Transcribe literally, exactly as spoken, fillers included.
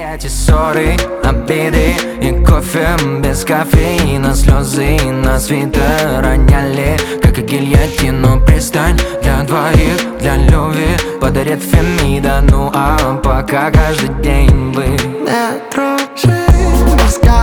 эти ссоры, обиды и кофе без кофеина, слезы на свитер роняли, как и гильотину. Пристань для двоих, для любви подарит Фемида. Ну а пока каждый день вы не дружи, без кофеина.